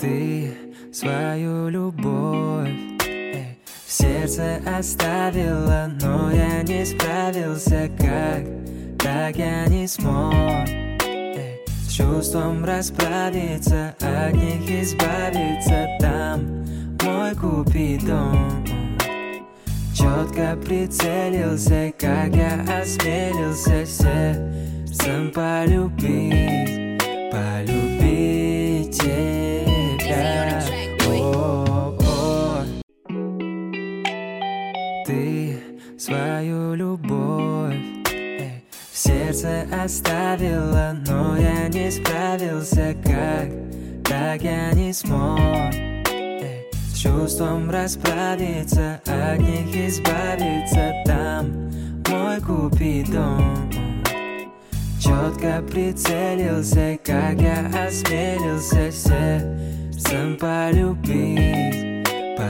Ты свою любовь в сердце оставила, но я не справился, как я не смог с чувством расправиться, от них избавиться. Там мой Купидон четко прицелился, как я осмелился сердцем полюбить тебя. О-о-о. Ты свою любовь в сердце оставила, но я не справился, как я не смог с чувством расправиться, от них избавиться. Там мой Купидон четко прицелился, как я осмелился сердцем полюбить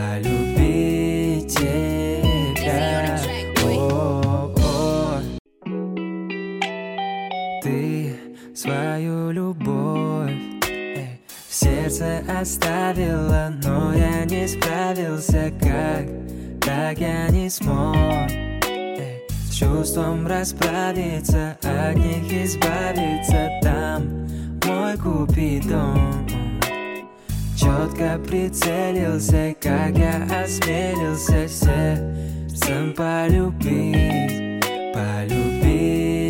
тебя. О-о-о. Ты свою любовь в сердце оставила, но я не справился, как я не смог с чувством расправиться, от них избавиться. Там мой Купидон четко прицелился, как я осмелился сердцем полюбить